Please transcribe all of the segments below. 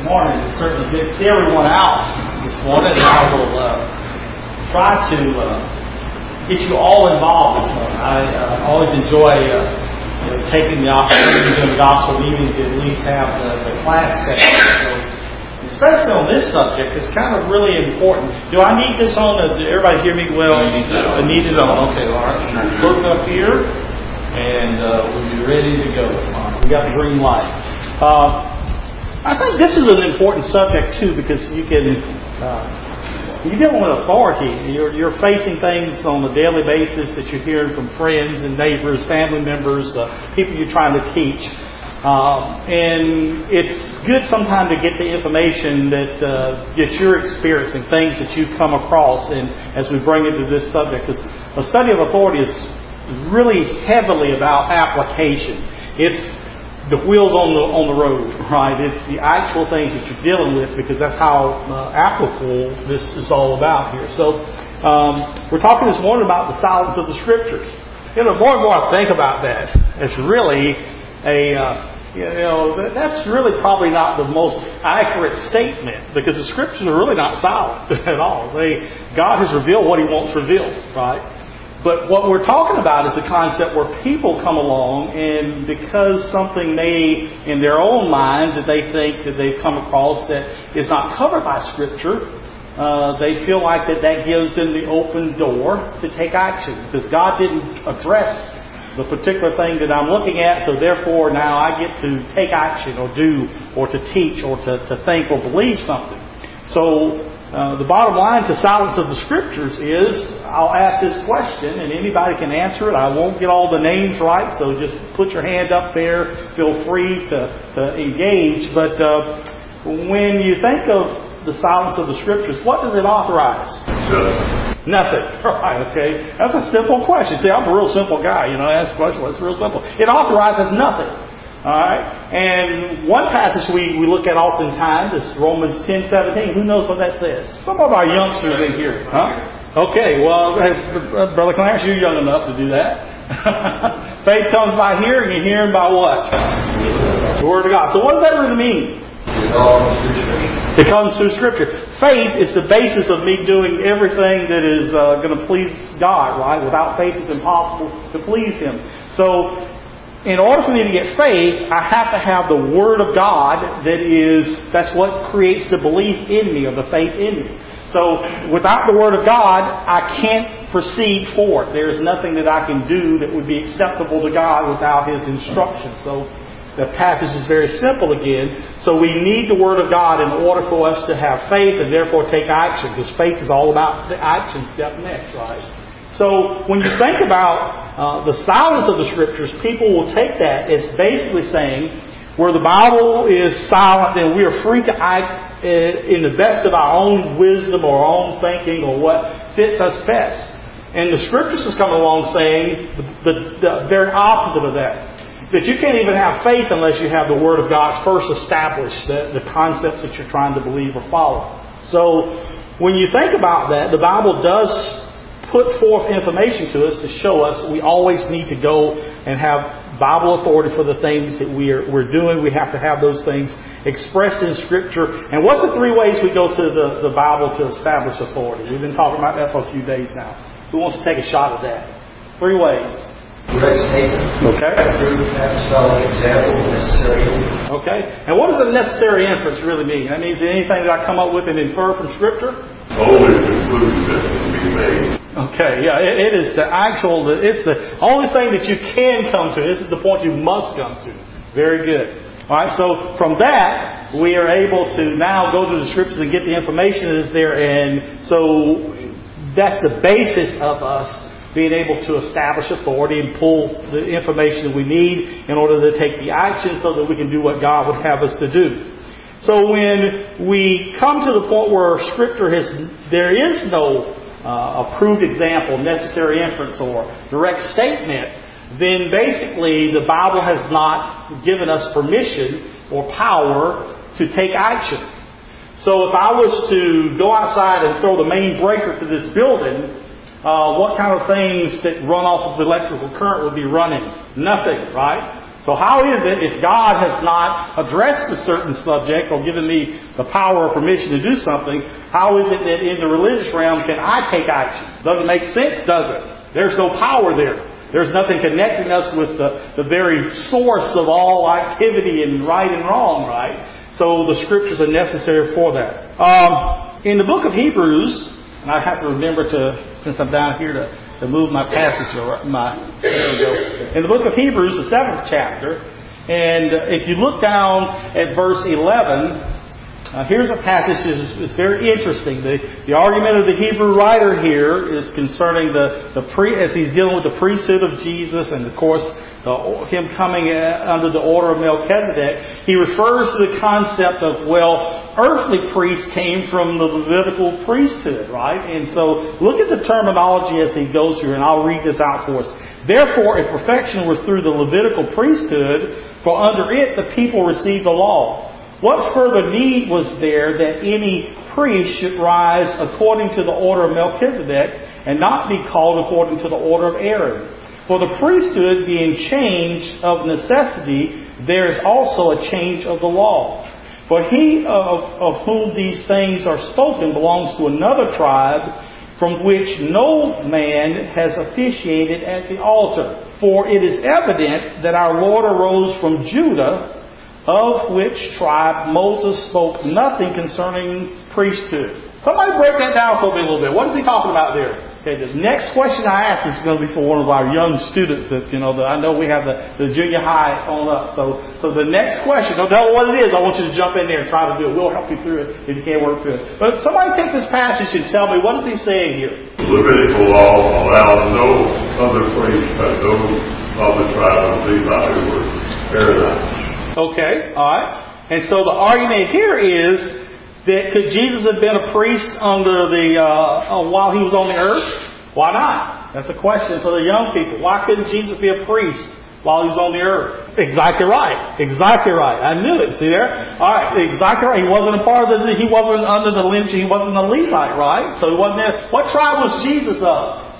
morning. It's certainly good to see everyone out this morning. I will try to get you all involved this morning. I always enjoy taking the opportunity during the gospel evening to at least have the class session. So, especially on this subject, it's kind of really important. Do I need this on? Did everybody hear me well? I need it on. Okay, all right. Look up here, and we'll be ready to go. We got the green light. I think this is an important subject too, because you're dealing with authority. You're facing things on a daily basis that you're hearing from friends and neighbors, family members, people you're trying to teach. And it's good sometimes to get the information that you're experiencing, things that you come across, and as we bring it to this subject, because a study of authority is really heavily about application. It's the wheels on the road, right? It's the actual things that you're dealing with, because that's how applicable this is all about here. So we're talking this morning about the silence of the Scriptures. More and more I think about that, it's really that's really probably not the most accurate statement, because the Scriptures are really not silent at all. God has revealed what He wants revealed, right? But what we're talking about is the concept where people come along, and because something may, in their own minds, that they think that they've come across that is not covered by Scripture, they feel like that gives them the open door to take action, because God didn't address the particular thing that I'm looking at, so therefore now I get to take action or do or to teach or to think or believe something. So the bottom line to silence of the Scriptures is, I'll ask this question and anybody can answer it. I won't get all the names right, so just put your hand up there. Feel free to engage. But when you think of the silence of the Scriptures, what does it authorize? Nothing. Right, okay. That's a simple question. See, I'm a real simple guy. I ask a question. It's real simple. It authorizes nothing. Alright? And one passage we look at oftentimes is Romans 10:17. Who knows what that says? Some of our youngsters in here. Huh? Okay, well, Brother Clarence, you're young enough to do that. Faith comes by hearing, and hearing by what? The Word of God. So what does that really mean? It comes through Scripture. Faith is the basis of me doing everything that is going to please God, right? Without faith, it's impossible to please Him. So, in order for me to get faith, I have to have the Word of God that's what creates the belief in me, or the faith in me. So, without the Word of God, I can't proceed forward. There's nothing that I can do that would be acceptable to God without His instruction. So, the passage is very simple again. So, we need the Word of God in order for us to have faith and therefore take action, because faith is all about the action step next, right? So, when you think about the silence of the Scriptures, people will take that as basically saying, where the Bible is silent, then we are free to act in the best of our own wisdom or our own thinking or what fits us best. And the Scriptures is coming along saying the very opposite of that. That you can't even have faith unless you have the Word of God first established, the concepts that you're trying to believe or follow. So, when you think about that, the Bible does put forth information to us to show us we always need to go and have Bible authority for the things that we're doing. We have to have those things expressed in Scripture. And what's the three ways we go to the Bible to establish authority? We've been talking about that for a few days now. Who wants to take a shot at that? Three ways. Direct statement. Okay. Approved apostolic example. Necessary inference. Okay. And what does a necessary inference really mean? That means anything that I come up with and infer from Scripture? Only conclusion that can be made. Okay, yeah, it is it's the only thing that you can come to. This is the point you must come to. Very good. Alright, so from that, we are able to now go to the Scriptures and get the information that is there. And so that's the basis of us being able to establish authority and pull the information that we need in order to take the action so that we can do what God would have us to do. So when we come to the point where Scripture there is no approved example, necessary inference, or direct statement, then basically the Bible has not given us permission or power to take action. So if I was to go outside and throw the main breaker to this building, what kind of things that run off of electrical current would be running? Nothing, right? So how is it, if God has not addressed a certain subject or given me the power or permission to do something, how is it that in the religious realm can I take action? Doesn't make sense, does it? There's no power there. There's nothing connecting us with the very source of all activity and right and wrong, right? So the Scriptures are necessary for that. In the book of Hebrews, and I have to remember since I'm down here, to move my passage. There we go. In the book of Hebrews, the 7th chapter, and if you look down at verse 11, here's a passage that's very interesting. The argument of the Hebrew writer here is concerning as he's dealing with the priesthood of Jesus, and of course him coming under the order of Melchizedek. He refers to the concept of, earthly priests came from the Levitical priesthood, right? And so look at the terminology as he goes through, and I'll read this out for us. Therefore, if perfection were through the Levitical priesthood, for under it the people received the law, what further need was there that any priest should rise according to the order of Melchizedek and not be called according to the order of Aaron? For the priesthood being changed of necessity, there is also a change of the law. For he of whom these things are spoken belongs to another tribe, from which no man has officiated at the altar. For it is evident that our Lord arose from Judah, of which tribe Moses spoke nothing concerning priesthood. Somebody break that down for me a little bit. What is he talking about there? Okay, this next question I ask is going to be for one of our young students that I know we have the junior high on up. So the next question, don't tell me what it is. I want you to jump in there and try to do it. We'll help you through it if you can't work through it. But somebody take this passage and tell me, what is he saying here? The Levitical law allowed no other priest but those of the tribe of Levi who were Aaronites. Okay, all right. And so the argument here is that could Jesus have been a priest under while he was on the earth? Why not? That's a question for the young people. Why couldn't Jesus be a priest while he was on the earth? Exactly right. Exactly right. I knew it. See there? All right. Exactly right. He wasn't a part of he wasn't under the lineage. He wasn't a Levite, right? So he wasn't there. What tribe was Jesus of?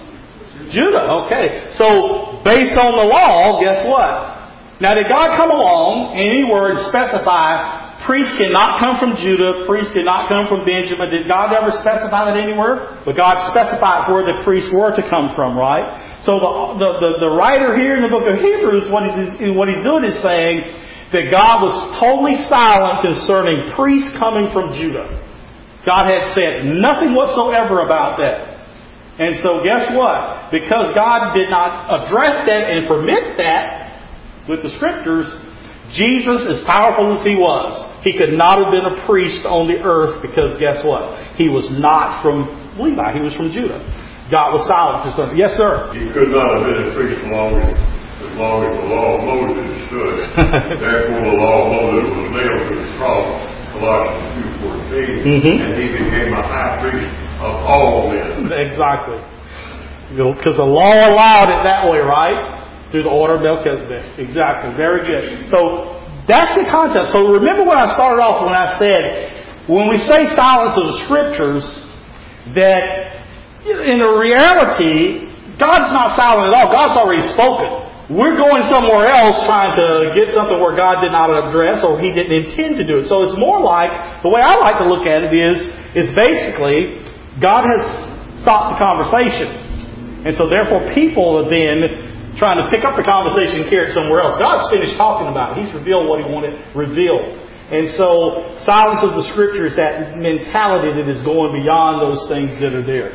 Judah. Okay. So based on the law, guess what? Now, did God come along and any word specify priests cannot come from Judah, priests cannot come from Benjamin? Did God ever specify that anywhere? But God specified where the priests were to come from, right? So the writer here in the book of Hebrews, what he's doing is saying that God was totally silent concerning priests coming from Judah. God had said nothing whatsoever about that. And so guess what? Because God did not address that and permit that with the Scriptures, Jesus, as powerful as he was, he could not have been a priest on the earth because guess what? He was not from Levi. He was from Judah. God was silent. Yes, sir? He could not have been a priest as long as the law of Moses stood. Therefore, the law of Moses was nailed to the cross, Colossians 2:14, and he became a high priest of all men. Exactly. Because the law allowed it that way, right? Through the order of Melchizedek. Exactly. Very good. So that's the concept. So remember when I started off when I said, when we say silence of the Scriptures, that in the reality, God's not silent at all. God's already spoken. We're going somewhere else trying to get something where God did not address or He didn't intend to do it. So it's more like, the way I like to look at it is basically, God has stopped the conversation. And so therefore people are then trying to pick up the conversation and carry it somewhere else. God's finished talking about it. He's revealed what He wanted revealed. And so silence of the Scripture is that mentality that is going beyond those things that are there.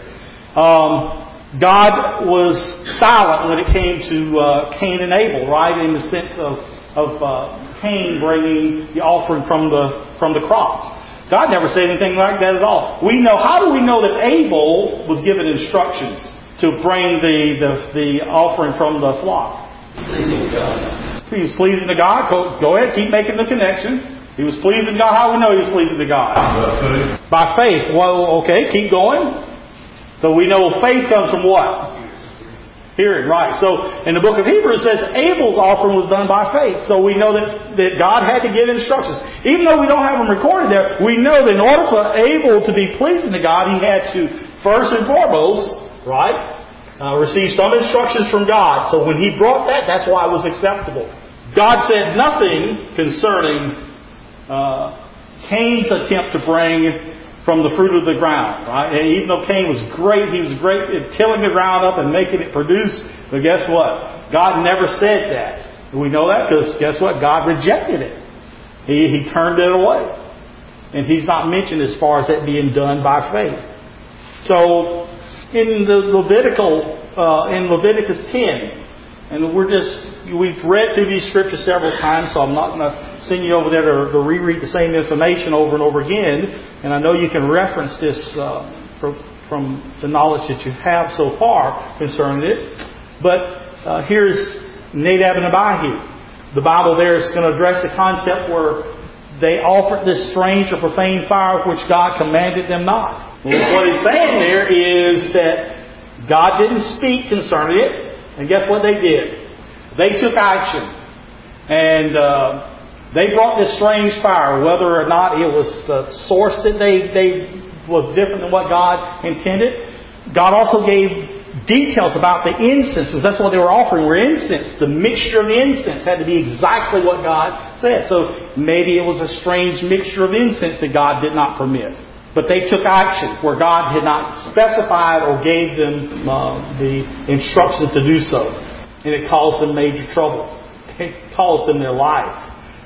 God was silent when it came to Cain and Abel, right? In the sense of Cain bringing the offering from the crop. God never said anything like that at all. How do we know that Abel was given instructions to bring the offering from the flock? Pleasing God. He was pleasing to God. Go ahead, keep making the connection. He was pleasing to God. How do we know he was pleasing to God? By faith. Well, okay, keep going. So we know faith comes from what? Hearing, right. So in the book of Hebrews it says Abel's offering was done by faith. So we know that God had to give instructions. Even though we don't have them recorded there, we know that in order for Abel to be pleasing to God, he had to first and foremost, right, receive some instructions from God. So when he brought that, that's why it was acceptable. God said nothing concerning Cain's attempt to bring from the fruit of the ground, right? And even though Cain was great at tilling the ground up and making it produce. But guess what? God never said that. We know that because guess what? God rejected it. He turned it away. And He's not mentioned as far as it being done by faith. So in the in Leviticus 10, and we've read through these scriptures several times, so I'm not going to send you over there to reread the same information over and over again. And I know you can reference this from the knowledge that you have so far concerning it. But here's Nadab and Abihu. The Bible there is going to address the concept where they offered this strange or profane fire which God commanded them not. What he's saying there is that God didn't speak concerning it. And guess what they did? They took action. And they brought this strange fire, whether or not it was the source that they was different than what God intended. God also gave details about the incense, because that's what they were offering, were incense. The mixture of the incense had to be exactly what God said. So maybe it was a strange mixture of incense that God did not permit. But they took action where God had not specified or gave them the instructions to do so. And it caused them major trouble. It caused them their life.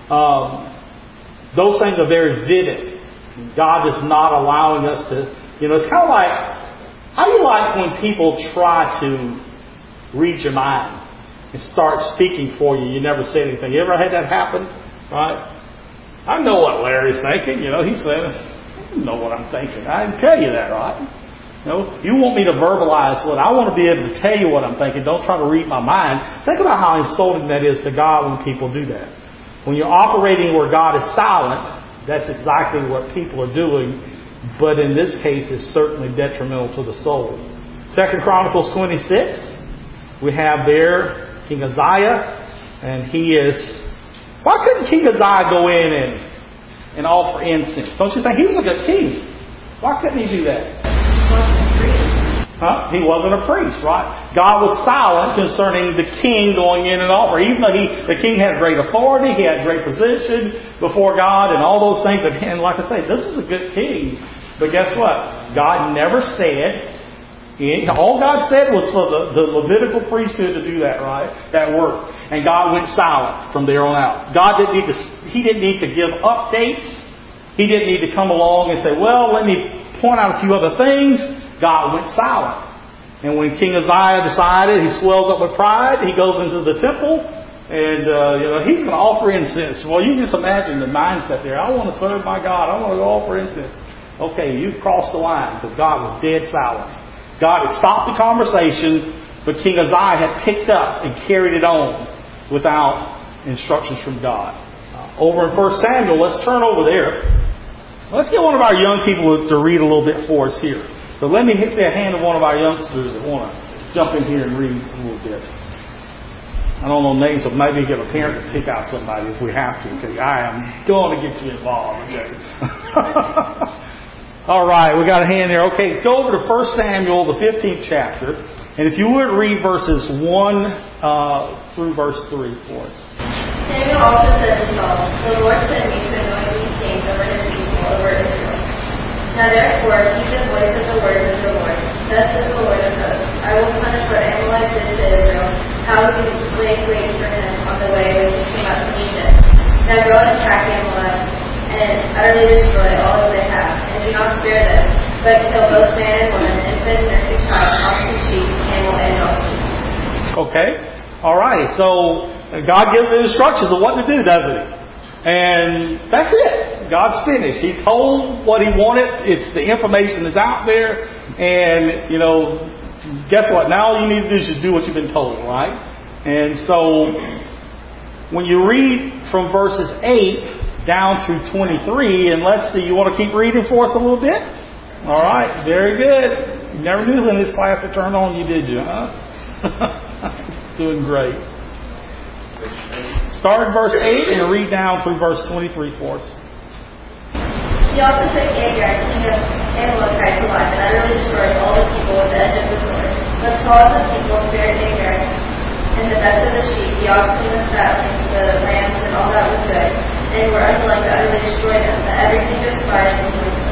Those things are very vivid. God is not allowing us to... it's kind of like... How do you like when people try to read your mind and start speaking for you? You never say anything. You ever had that happen? Right? I know what Larry's thinking. He's saying... I know what I'm thinking. I didn't tell you that, right? You want me to verbalize what I want to be able to tell you what I'm thinking. Don't try to read my mind. Think about how insulting that is to God when people do that. When you're operating where God is silent, that's exactly what people are doing. But in this case, it's certainly detrimental to the soul. 2 Chronicles 26, we have there King Uzziah, and he is... Why couldn't King Uzziah go in and offer incense? Don't you think he was a good king? Why couldn't he do that? He wasn't a priest, right? God was silent concerning the king going in and offering. Even though the king had great authority, he had great position before God and all those things. And like I say, this was a good king. But guess what? God never said... All God said was for the Levitical priesthood to do that, right? That work. And God went silent from there on out. God He didn't need to give updates. He didn't need to come along and say, well, let me point out a few other things. God went silent. And when King Uzziah decided, he swells up with pride, he goes into the temple, and he's going to offer incense. Well, you can just imagine the mindset there. I want to serve my God. I want to go offer incense. Okay, you've crossed the line because God was dead silent. God had stopped the conversation, but King Uzziah had picked up and carried it on without instructions from God. Over in 1 Samuel, let's turn over there. Let's get one of our young people to read a little bit for us here. So let me see a hand of one of our youngsters that want to jump in here and read a little bit. I don't know names, so maybe get a parent to pick out somebody if we have to, because I am going to get you involved. Okay. All right, we got a hand there. Okay, go over to 1 Samuel, the 15th chapter. And if you would read verses 1 through verse 3 for us. Samuel also said to Saul, the Lord sent me to anoint these kings over his people, over Israel. Now therefore, heed the voice of the words of the Lord. Thus says the Lord of hosts, I will punish what Amalek did to Israel, how he laid wait for him on the way when he came out from Egypt. Now go and attack Amalek, and utterly destroy all that they have, and do not spare them, but kill both man and woman, infant, nursing child, ox and sheep, camel and donkey. Okay, all right. So God gives the instructions of what to do, doesn't He? And that's it. God's finished. He told what He wanted. It's the information is out there, and guess what? Now all you need to do is just do what you've been told, right? And so when you read from verses 8 down through 23, and let's see, you want to keep reading for us a little bit? All right, very good. You never knew when this class would turn on you, did you? Huh? Doing great. Start at verse 8 and read down through verse 23 for us. He also took Agag, king of Amalekites, alive, and utterly destroyed all the people with the edge of the sword. But Saul and the people spared Agag, and the best of the sheep, the oxen, the fatlings, the rams, and all that was good, and were unwilling to utterly destroy them, but everything despised and useless.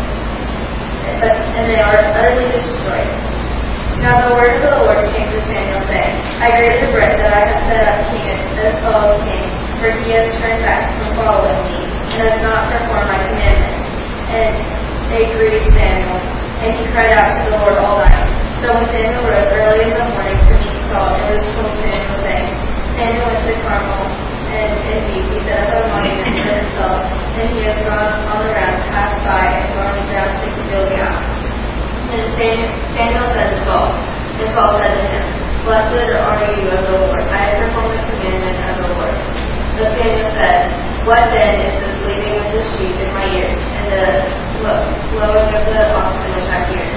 And they are utterly destroyed. Now the word of the Lord came to Samuel, saying, I greatly regret that I have set up king as Saul as king, for he has turned back from following me, and has not performed my commandments. And they grieved Samuel, and he cried out to the Lord all night. So when Samuel rose early in the morning to meet Saul, it was told Samuel, saying, Samuel went to Carmel, and indeed he set up a monument for himself, and he has gone on the round, passed by, and gone down to Gilgal. And Samuel said to Saul, and Saul said to him, Blessed are you of the Lord. I have performed the commandment of the Lord. But Samuel said, What then is the bleating of the sheep in my ears, and the lowing of the oxen which I hear?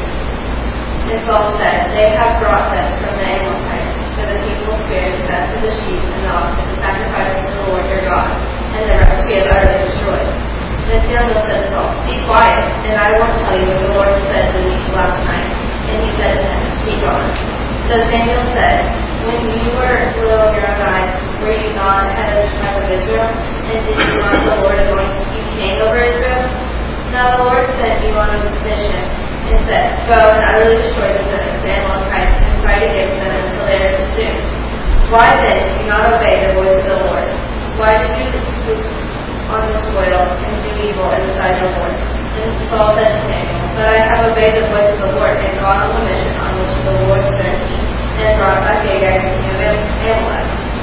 And Saul said, They have brought them from the Amalekites, for the people spared the best of the sheep and the oxen to sacrifice to the Lord your God, and the rest we have utterly destroyed. Then Samuel said to Saul, Be quiet, and I will tell you what the Lord said to me last night. And he said to him, Speak on. So Samuel said, When you were little in your own eyes, were you not head of the tribe of Israel? And did you not the Lord anoint you king over Israel? Now the Lord sent you on a mission, and said, Go and utterly destroy the sons of the Amalekites, and fight against them until they are consumed. Why then did you not obey the voice of the Lord? Why did you swoop on the spoil and do evil in the sight of the Lord? And Saul said to Samuel, But I have obeyed the voice of the Lord, and gone on the mission on which the Lord sent me, and brought back Agag the king of Amalek.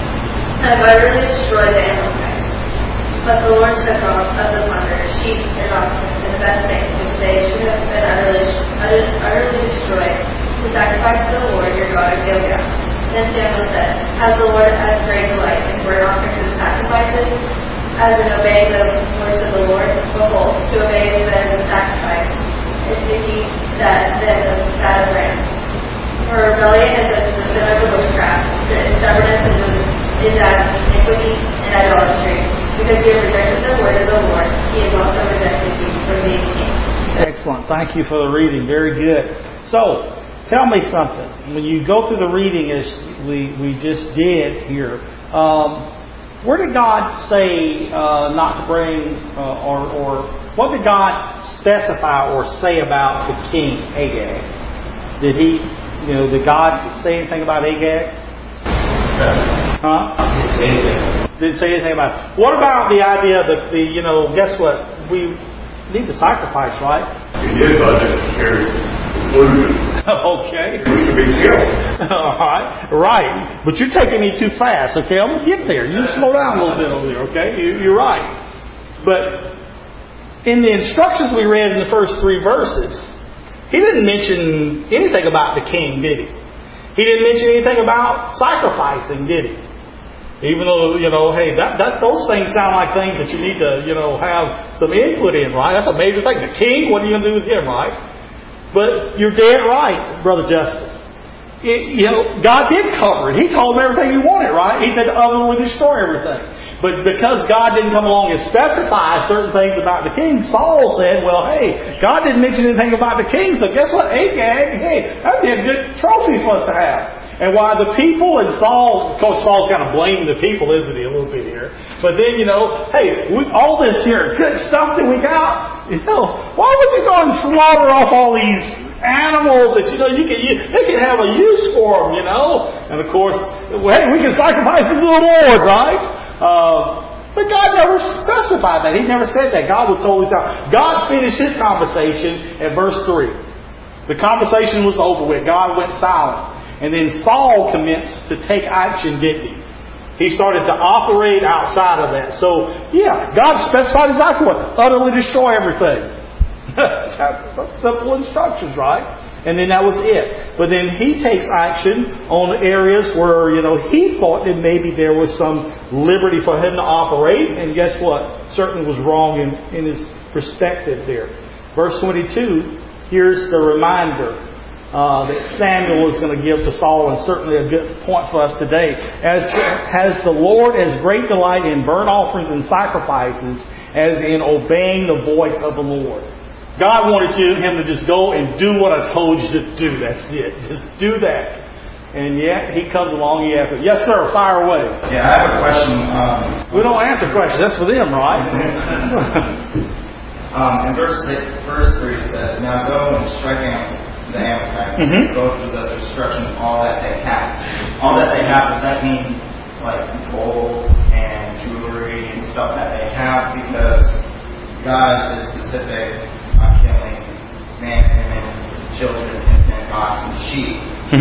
I have utterly destroyed the Amalekites. But the Lord took off of the plunder, sheep and oxen, and the best things which they should have been utterly destroyed, to sacrifice to the Lord your God at Gilgal. Then Samuel said, Has the Lord as great delight in burnt offerings and sacrifices, as in obeying the voice of the Lord? Behold, to obey is better than sacrifice, and to keep that than the fat of rams. For rebellion is as the sin of witchcraft, and stubbornness is as iniquity and idolatry. Because you have rejected the word of the Lord, he has also rejected you from being king. Excellent. Thank you for the reading. Very good. So, tell me something. When you go through the reading as we just did here, where did God say not to bring, or what did God specify or say about the king, Agag? Did God say anything about Agag? Huh? Didn't say anything. Didn't say anything about it. What about the idea that guess what? We need to sacrifice, right? It is unnecessary conclusion. Okay. We should be killed. All right. Right. But you're taking me too fast, okay? I'm going to get there. You slow down a little bit over there, okay? You're right. But in the instructions we read in the first 3 verses, he didn't mention anything about the king, did he? He didn't mention anything about sacrificing, did he? Even though, hey, those things sound like things that you need to, have some input in, right? That's a major thing. The king, what are you going to do with him, right? But you're dead right, Brother Justice. God did cover it. He told him everything he wanted, right? He said, utterly destroy everything. But because God didn't come along and specify certain things about the king, Saul said, well, hey, God didn't mention anything about the king, so guess what? Agag, hey, that'd be a good trophy for us to have. And why the people and Saul, of course Saul's kind of blaming the people, isn't he, a little bit here. But then, hey, all this here good stuff that we got, why would you go and slaughter off all these animals that, they can have a use for them, And of course, hey, we can sacrifice them to the Lord, right? But God never specified that. He never said that. God was totally silent. God finished his conversation at verse 3. The conversation was over with. God went silent. And then Saul commenced to take action, didn't he? He started to operate outside of that. So, yeah, God specified exactly what? Utterly destroy everything. Simple instructions, right? And then that was it. But then he takes action on areas where, he thought that maybe there was some liberty for him to operate. And guess what? Certainly was wrong in his perspective there. Verse 22, here's the reminder that Samuel was going to give to Saul, and certainly a good point for us today. Has the Lord as great delight in burnt offerings and sacrifices as in obeying the voice of the Lord? God wanted him to just go and do what I told you to do. That's it. Just do that. And yet he comes along, he asks, yes, sir, fire away. Yeah, I have a question. We don't answer questions. That's for them, right? In verse 3 it says, now go and strike out the Amalekites, go through the destruction of all that they have. All that they have, does that mean like gold and jewelry and stuff that they have? Because God is specific on killing man, women, children, and oxen, and sheep.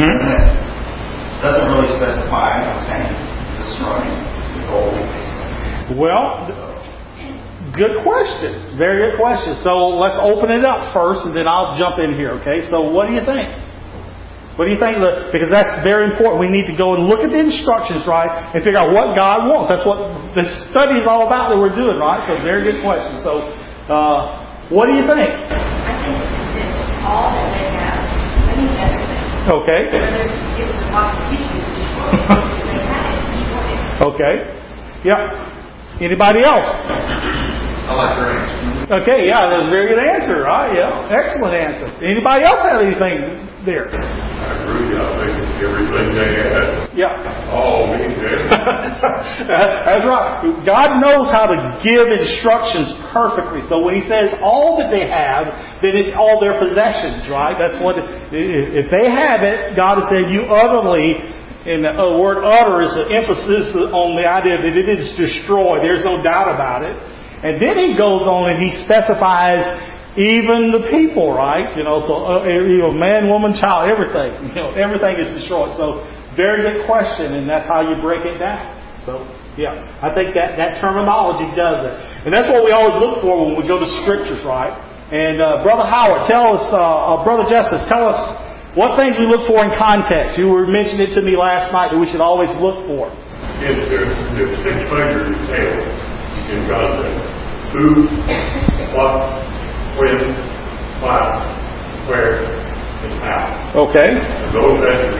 Doesn't really specify, I'm saying, destroying the gold. Well, good question. Very good question. So let's open it up first, and then I'll jump in here, okay? So what do you think? What do you think? Because that's very important. We need to go and look at the instructions, right, and figure out what God wants. That's what this study is all about that we're doing, right? So very good question. So what do you think? I think it's all that they have. I mean everything. Okay. Whether it was a box of tissues, they had it. You want it. Okay. Yeah. Anybody else? I like your answer. Okay, yeah, that was a very good answer, right? Yeah, excellent answer. Anybody else have anything there? I agree. I think it's everything they had. Yeah. All means everything. That's right. God knows how to give instructions perfectly. So when He says all that they have, then it's all their possessions, right? That's what. If they have it, God has said, "You utterly." And the word "utter" is an emphasis on the idea that it is destroyed. There's no doubt about it. And then He goes on and He specifies even the people, right? So man, woman, child, everything. Everything is destroyed. So very good question, and that's how you break it down. So yeah, I think that terminology does it, and that's what we always look for when we go to scriptures, right? And Brother Howard, tell us, Brother Justice, tell us what things we look for in context. You were mentioning it to me last night that we should always look for. Yes, there's 6 major details in context: who, what, when, why, where, and how. Okay. And those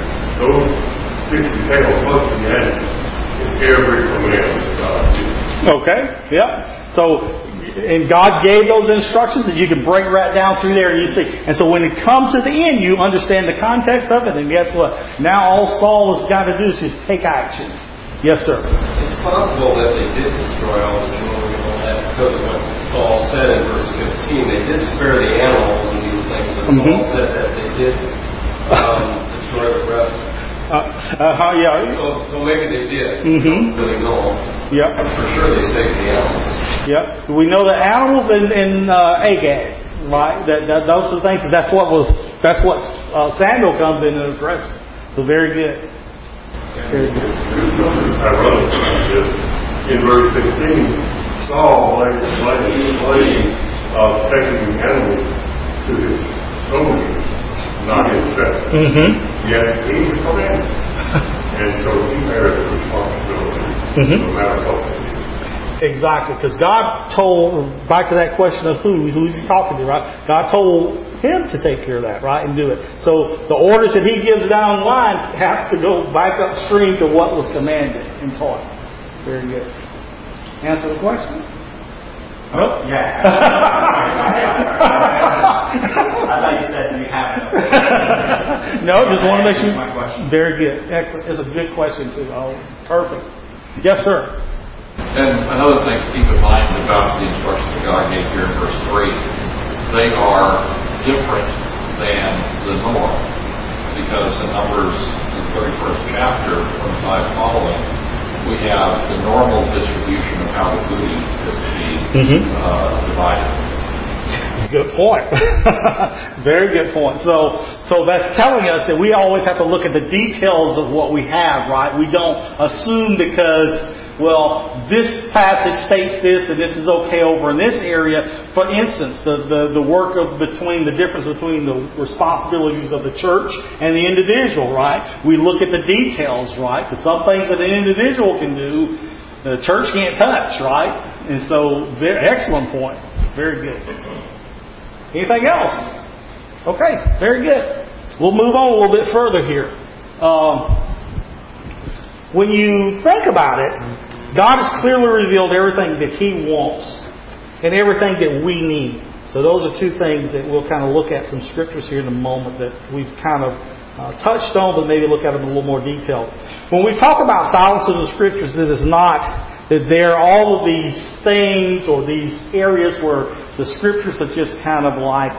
6 details must be added in every command that God gives. Okay. Yeah. So, and God gave those instructions, and you can break right down through there, and you see. And so when it comes to the end, you understand the context of it, and guess what? Now all Saul has got to do is just take action. Yes, sir. It's possible that they did destroy all the jewelry and all that because of what Saul said in verse 15. They did spare the animals and these things, but Saul said that they did destroy the rest. Yeah. So maybe they did. We don't really know. Yep. For sure they saved the animals. Yep. We know the animals in Agag, right? Those are the things. That's what Samuel comes in and addresses. So very good. Very good. Ironic is in verse 16, Saul laid taking the animals to his soldiers, not himself. Yet he's a commander. And so he bears the responsibility no matter what it is. Exactly, because God told, back to that question of who's He talking to, right? God told him to take care of that, right, and do it. So the orders that He gives down the line have to go back upstream to what was commanded and taught. Very good. Answer the question? Nope. Yeah. I thought you said you haven't. No, just want to make sure. My question. Very good. Excellent. It's a good question too. Oh, perfect. Yes, sir. And another thing to keep in mind about the instructions that God gave here in verse 3, they are different than the norm. Because in Numbers, in the 31st chapter, 25 following, we have the normal distribution of how the booty is to be divided. Good point. Very good point. So that's telling us that we always have to look at the details of what we have, right? We don't assume because, well, this passage states this and this is okay over in this area. For instance, the work of the difference between the responsibilities of the church and the individual, right? We look at the details, right? Because some things that an individual can do, the church can't touch, right? And so, excellent point. Very good. Anything else? Okay, very good. We'll move on a little bit further here. When you think about it, God has clearly revealed everything that He wants and everything that we need. So those are two things that we'll kind of look at some scriptures here in a moment that we've kind of touched on, but maybe look at them in a little more detail. When we talk about silence of the Scriptures, it is not that there are all of these things or these areas where the Scriptures are just kind of like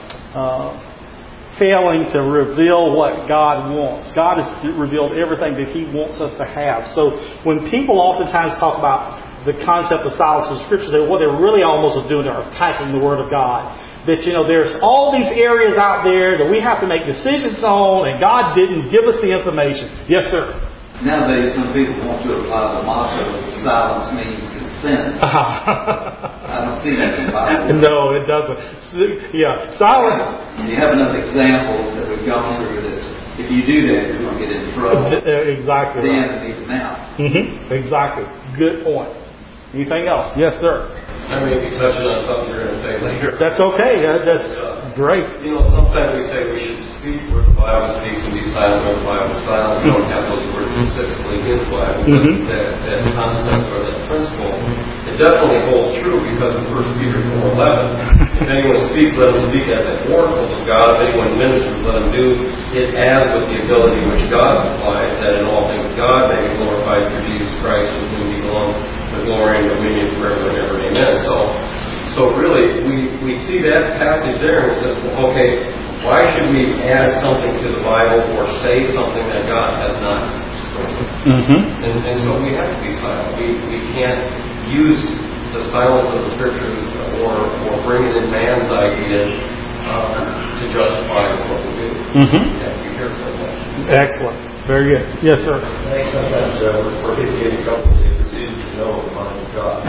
failing to reveal what God wants. God has revealed everything that He wants us to have. So when people oftentimes talk about the concept of silence of the Scriptures, what they're really almost doing are attacking the Word of God. That, there's all these areas out there that we have to make decisions on, and God didn't give us the information. Yes, sir? Nowadays, some people want to apply the motto that silence means consent. I don't see that in the Bible. No, it doesn't. Yeah, silence. You have enough examples that we've gone through that if you do that, you're going to get in trouble. Exactly. The right. enemy now. Exactly. Good point. Anything else? Yes, sir. I may be touching on something you're going to say later. That's okay. That's great. Sometimes we say we should speak where the Bible speaks and be silent where the Bible is silent. We don't have those words specifically in the Bible. But that concept or that principle, it definitely holds true because in 1 Peter 4:11, if anyone speaks, let him speak as an oracle of God. If anyone ministers, let him do it as with the ability which God supplies, that in all things God may be glorified through Jesus Christ, with whom he belongs the glory and dominion forever and ever. Amen. So really, we see that passage there and say, okay, why should we add something to the Bible or say something that God has not spoken? And so we have to be silent. We can't use the silence of the Scriptures or bring it in man's ideas to justify what we do. We have to be careful of that. Excellent. Very good. Yes, sir. I think sometimes we're getting couple of precision to know the mind of God.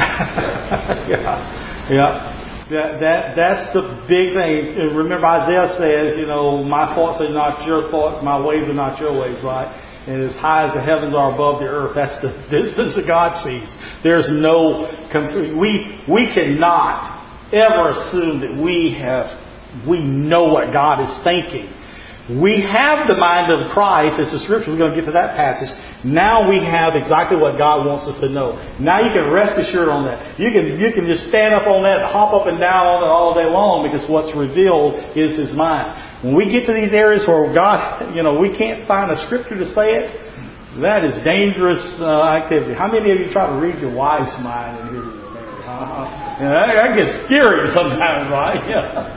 That's the big thing. Remember, Isaiah says, my thoughts are not your thoughts, my ways are not your ways, right? And as high as the heavens are above the earth, that's the distance that God sees. There's no we cannot ever assume that we know what God is thinking. We have the mind of Christ, as the Scripture. We're going to get to that passage. Now we have exactly what God wants us to know. Now you can rest assured on that. You can just stand up on that and hop up and down on it all day long because what's revealed is His mind. When we get to these areas where God, we can't find a Scripture to say it, that is dangerous activity. How many of you try to read your wife's mind and hear your marriage? That gets scary sometimes, right? Yeah.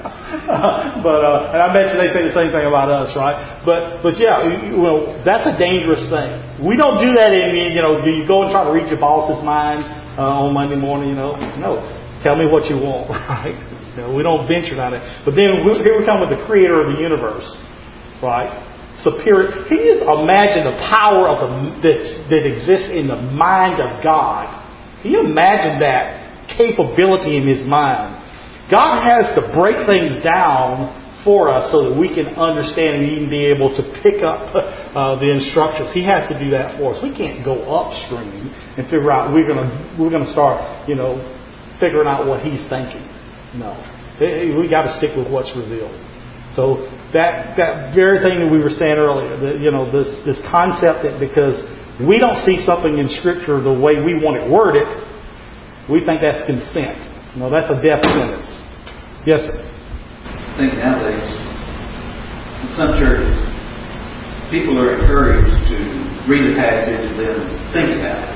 And I bet you they say the same thing about us, right? But yeah, that's a dangerous thing. We don't do that in, do you go and try to read your boss's mind on Monday morning, No. Tell me what you want, right? We don't venture on it. But then here we come with the Creator of the universe, right? Superior. Can you imagine the power of that exists in the mind of God? Can you imagine that capability in His mind? God has to break things down for us so that we can understand and even be able to pick up the instructions. He has to do that for us. We can't go upstream and figure out we're going to start figuring out what He's thinking. No, we got to stick with what's revealed. So that very thing that we were saying earlier, this concept that because we don't see something in Scripture the way we want it worded, we think that's consent. No, that's a death sentence. Yes, sir. I think nowadays, in some churches, people are encouraged to read a passage and then think about it.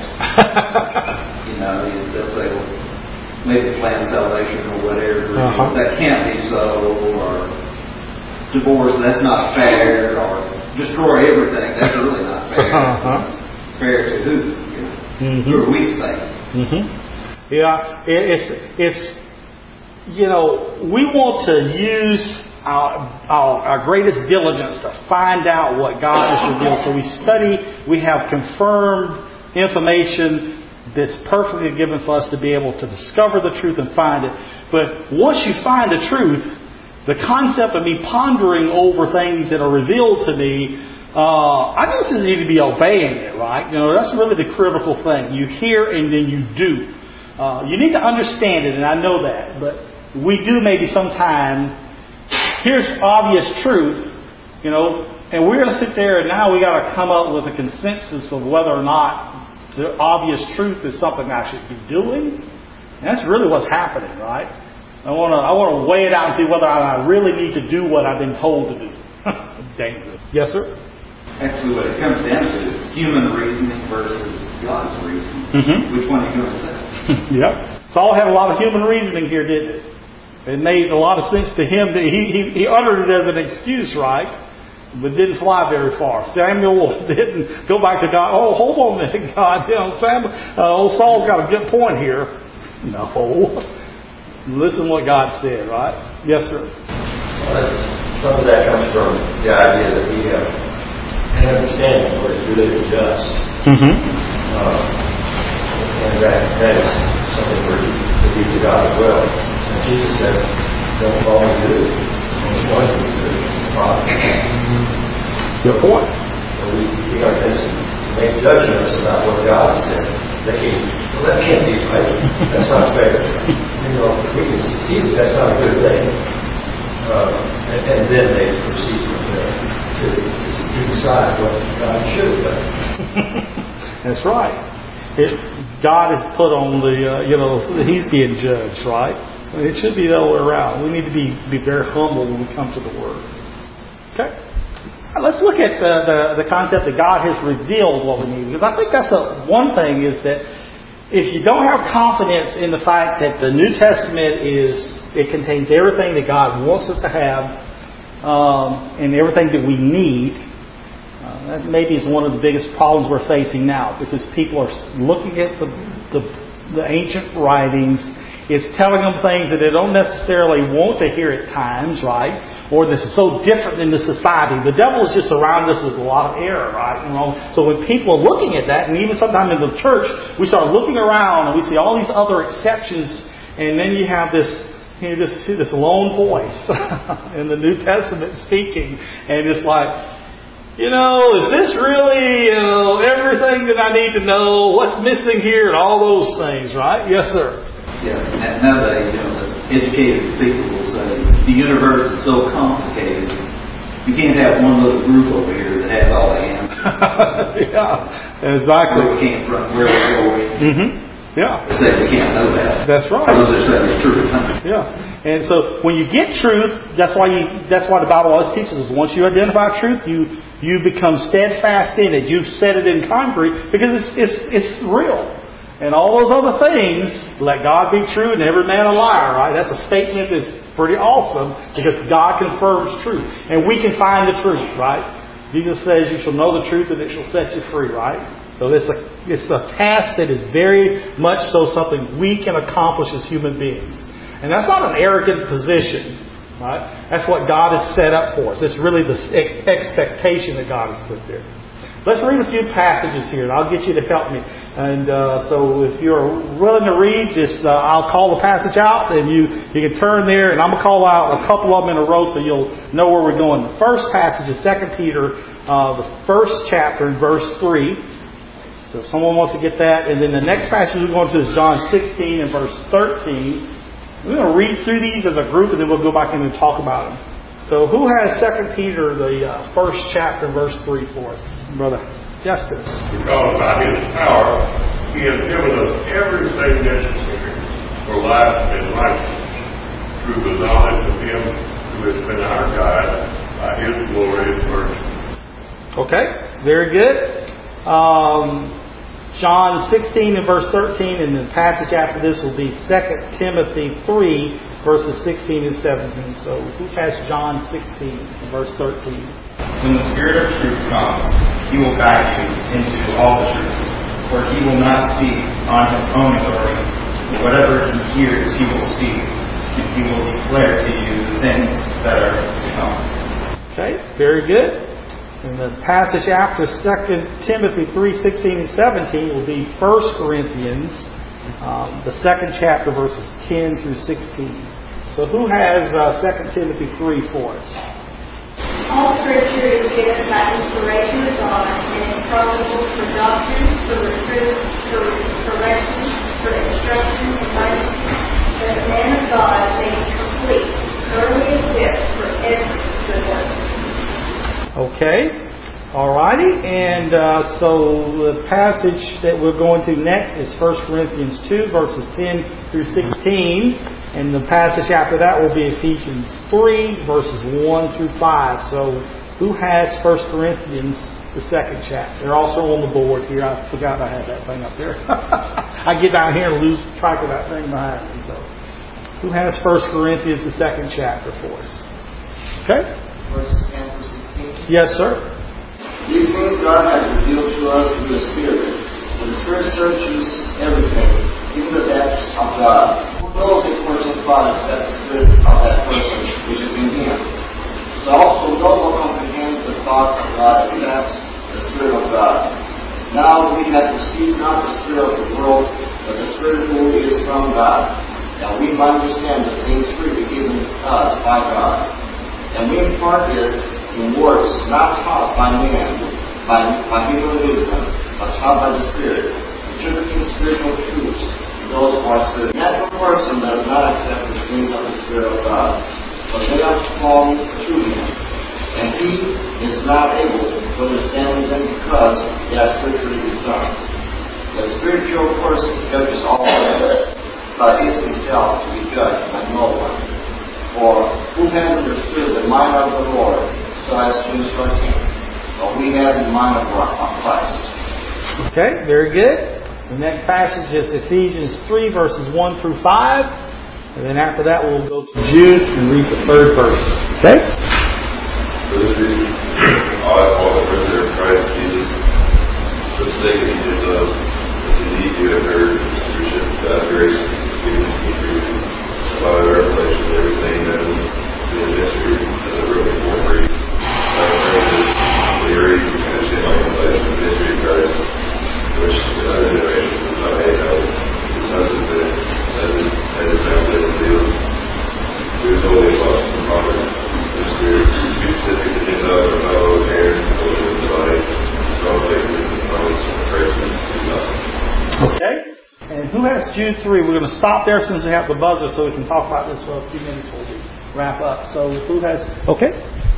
They'll say, well, maybe plan salvation or whatever. That can't be so, or divorce, that's not fair, or destroy everything, that's really not fair. Fair to who? Who are we to say? Yeah, it's we want to use our greatest diligence to find out what God has revealed. So we study, we have confirmed information that's perfectly given for us to be able to discover the truth and find it. But once you find the truth, the concept of me pondering over things that are revealed to me, I just need to be obeying it, right? That's really the critical thing. You hear and then you do. You need to understand it, and I know that, but we do maybe sometime. Here's obvious truth, and we're going to sit there and now we got to come up with a consensus of whether or not the obvious truth is something I should be doing. And that's really what's happening, right? I want to weigh it out and see whether I really need to do what I've been told to do. dangerous. Yes, sir? Actually, what it comes down to is human reasoning versus God's reasoning. Which one are you going to say? Yep. Saul had a lot of human reasoning here, didn't it? It made a lot of sense to him. That he uttered it as an excuse, right? But didn't fly very far. Samuel didn't go back to God. Oh, hold on a minute, God. Saul's got a good point here. No. Listen what God said, right? Yes, sir. Some of that comes from the idea that we have an understanding of what is good and just. And that is something we're to be to God as well. And Jesus said, don't call me good. Only one who is good is the Father. Good point. So we are to make judgments about what God said. That can't be right. That's not fair. We can see that that's not a good thing. And then they proceed from there to decide what God should have done. That's right. God is put on He's being judged, right? It should be the other way around. We need to be very humble when we come to the Word. Okay? Let's look at the concept that God has revealed what we need. Because I think that's one thing is that if you don't have confidence in the fact that the New Testament it contains everything that God wants us to have and everything that we need, that maybe is one of the biggest problems we're facing now, because people are looking at the ancient writings. It's telling them things that they don't necessarily want to hear at times, right? Or this is so different than the society. The devil is just around us with a lot of error, right? So when people are looking at that, and even sometimes in the church, we start looking around and we see all these other exceptions, and then you have this lone voice in the New Testament speaking, and it's like, is this really everything that I need to know? What's missing here? And all those things, right? Yes, sir. Yeah, nowadays, the educated people will say the universe is so complicated. You can't have one little group over here that has all the answers. Yeah, exactly. Where we came from, where we're going. Yeah. They say we can't know that. That's right. Those are saying it's true. Yeah. And so when you get truth, that's why the Bible always teaches us. Once you identify truth, you become steadfast in it. You set it in concrete because it's real. And all those other things, let God be true and every man a liar, right? That's a statement that's pretty awesome because God confirms truth. And we can find the truth, right? Jesus says you shall know the truth and it shall set you free, right? So it's a task that is very much so something we can accomplish as human beings. And that's not an arrogant position, right? That's what God has set up for us. It's really the expectation that God has put there. Let's read a few passages here, and I'll get you to help me. And so if you're willing to read, I'll call the passage out, and you can turn there, and I'm going to call out a couple of them in a row so you'll know where we're going. The first passage is 2 Peter, the first chapter, in verse 3. So if someone wants to get that. And then the next passage we're going to is John 16 and verse 13. We're going to read through these as a group, and then we'll go back in and talk about them. So who has 2 Peter, the first chapter, verse 3 for us? Brother Justice. Because by His power He has given us everything necessary for life and righteousness through the knowledge of Him who has been our guide by His glory and mercy. Okay, very good. John 16 and verse 13, and the passage after this will be 2 Timothy 3, verses 16 and 17. So who has John 16 and verse 13? When the Spirit of truth comes, He will guide you into all the truth. For He will not speak on His own authority, but whatever He hears, He will speak, and He will declare to you the things that are to come. Okay, very good. And the passage after 2 Timothy 3:16 and 17 will be 1 Corinthians, the second chapter, verses 10 through 16. So who has 2 Timothy 3 for us? All Scripture is given by inspiration of God and is profitable for doctrine, for reproof, for correction, for instruction in righteousness, that the man of God may be complete, thoroughly equipped for every good work. Okay, alrighty, and so the passage that we're going to next is 1 Corinthians 2, verses 10 through 16, and the passage after that will be Ephesians 3, verses 1 through 5. So Who has 1 Corinthians, the 2nd chapter? They're also on the board here. I forgot I had that thing up there. I get down here and lose track of that thing behind me. So, who has 1 Corinthians, the 2nd chapter for us? Okay? Verses 10 through 16. Yes, sir. These things God has revealed to us through the Spirit. For the Spirit searches everything, even the depths of God. Who knows a person's thought except the Spirit of that person which is in him? So also no one comprehends the thoughts of God except the Spirit of God. Now we have received not the Spirit of the world, but the Spirit who is from God, that we might understand the things freely given us by God. And we impart this in words not taught by men, by human wisdom, but taught by the Spirit, interpreting spiritual truths to those who are spiritual. The natural person does not accept the things of the Spirit of God, but they are falling to him, and he is not able to understand them because they are spiritually discerned. The spiritual person judges all things, but is himself to be judged by no one. For who has understood the mind of the Lord so as to instruct him? But we have the mind of Christ. Okay, very good. The next passage is Ephesians 3, verses 1 through 5. And then after that, we'll go to Jude and read the 3rd verse. Okay? For this reason, I, Paul, a prisoner of Christ Jesus, for the sake of his love, as indeed you have heard the stewardship of God's grace given to me through you, about the revelation of everything that is in the mystery that I wrote before for you. I pray that you read and understand my insight into the mystery of Christ, which in other generations was not made known, the sons of men, as it now been revealed. Who is holy apostle and prophet, the Spirit, specific to his other fellow heirs, holy of the light, all faithful to the promise of Christ is nothing. Okay. And who has Jude 3? We're going to stop there since we have the buzzer so we can talk about this for a few minutes before we wrap up. So who has... Okay.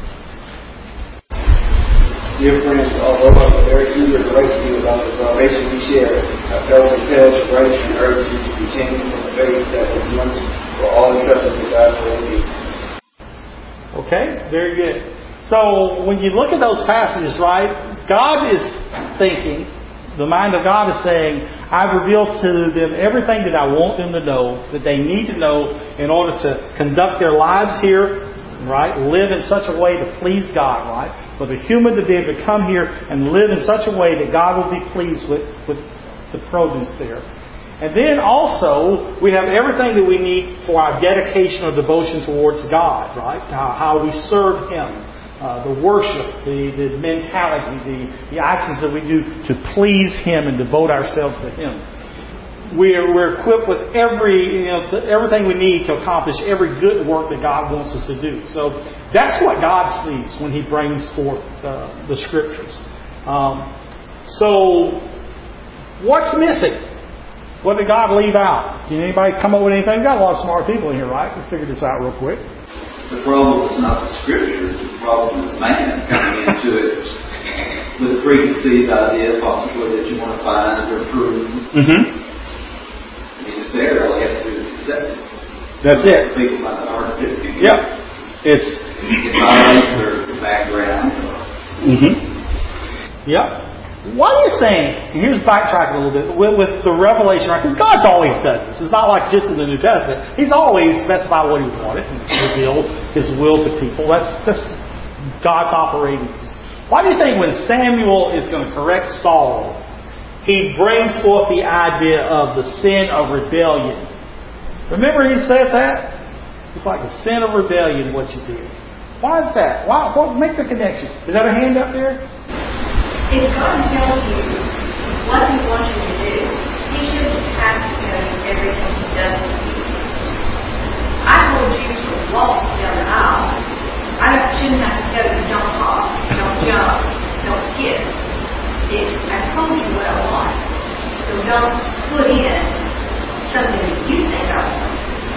Dear friends, although I'm very eager to write to you about the salvation we share, I felt compelled to write and urge you to continue in the faith that was once for all entrusted to God for you. Okay, very good. So when you look at those passages, right, God is thinking, the mind of God is saying, I've revealed to them everything that I want them to know, that they need to know in order to conduct their lives here, right? Live in such a way to please God, right? For the human to be able to come here and live in such a way that God will be pleased with the produce there. And then also, we have everything that we need for our dedication or devotion towards God, right? How we serve Him. The worship, the mentality, the actions that we do to please Him and devote ourselves to Him. We're equipped with everything we need to accomplish every good work that God wants us to do. So that's what God sees when He brings forth the Scriptures. So what's missing? What did God leave out? Did anybody come up with anything? We've got a lot of smart people in here, right? We'll figure this out real quick. The problem is not the Scriptures. The problem is man coming into it with a preconceived idea, possibly that you want to find or prove. Mm-hmm. I mean, it's there. All you have to do is accept it. That's it. People might not argue it. Yep. It violates their background. Mm-hmm. Yep. Why do you think, and here's backtracking a little bit, with the revelation, right? Because God's always done this. It's not like just in the New Testament. He's always specified what He wanted and revealed His will to people. That's God's operating. Why do you think when Samuel is going to correct Saul, he brings forth the idea of the sin of rebellion? Remember he said that? It's like the sin of rebellion, what you did. Why is that? Why? Make the connection. Is that a hand up there? If God tells you what He wants you to do, He shouldn't have to tell you everything He does with you. I told you to walk down the aisle. I shouldn't have to tell you don't hop, don't jump, don't skip. I told you what I want. So don't put in something that you think I want.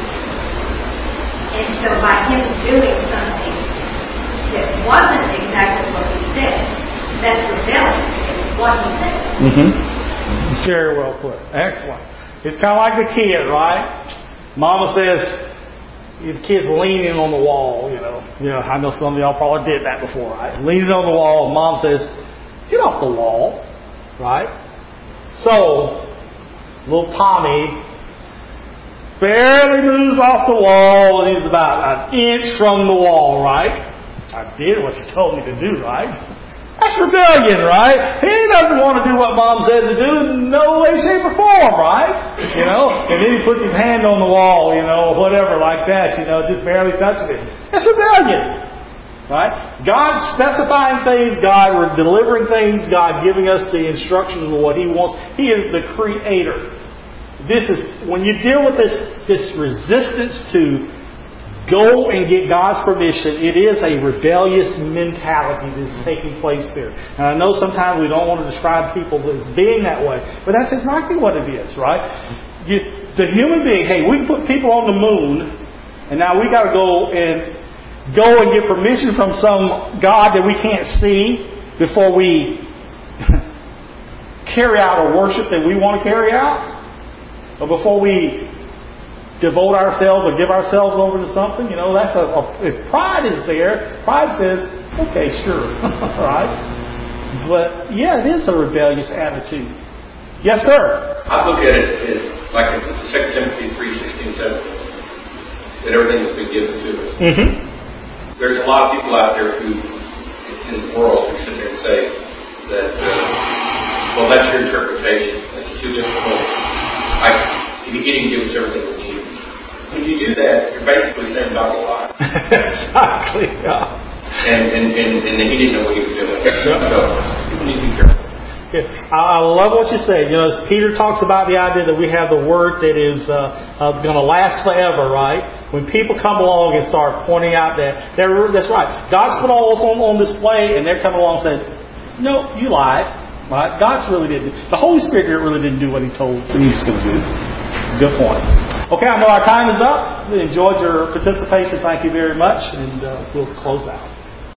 And so by Him doing something that wasn't exactly what He said, that's rebellion. It's what He said. Mm-hmm. Very well put. Excellent. It's kind of like the kid, right? Mama says, the kids leaning on the wall, you know. I know some of y'all probably did that before, right? Leaning on the wall, and Mom says, "Get off the wall," right? So, little Tommy barely moves off the wall, and he's about an inch from the wall, right? I did what you told me to do, right? That's rebellion, right? He doesn't want to do what Mom said to do in no way, shape, or form, right? And then he puts his hand on the wall, whatever like that, just barely touching it. That's rebellion, right? God specifying things, God delivering things, God giving us the instructions of what He wants. He is the Creator. This is, when you deal with this resistance to go and get God's permission, it is a rebellious mentality that is taking place there. And I know sometimes we don't want to describe people as being that way, but that's exactly what it is, right? The human being, hey, we can put people on the moon, and now we got to go and get permission from some God that we can't see before we carry out a worship that we want to carry out, or before we devote ourselves or give ourselves over to something. That's if pride is there, pride says, okay, sure, right? But yeah, it is a rebellious attitude. Yes, sir. I look at it like in 2 Timothy 3:16, 17, that everything has been given to us. Mm-hmm. There's a lot of people out there who, in the world, who sit there and say that, well, that's your interpretation. That's too difficult. He didn't give us everything we need. When you do that, you're basically saying God's a lie. Exactly. Yeah. And he didn't know what he was doing. Yeah. So people need to be careful. Yeah. I love what you say. As Peter talks about the idea that we have the word that is going to last forever, right? When people come along and start pointing out that's right. God's put all this on display, and they're coming along saying, "No, you lied." Right? The Holy Spirit really didn't do what He told He was going to do. Good point. Okay, I know our time is up. We enjoyed your participation. Thank you very much. And we'll close out.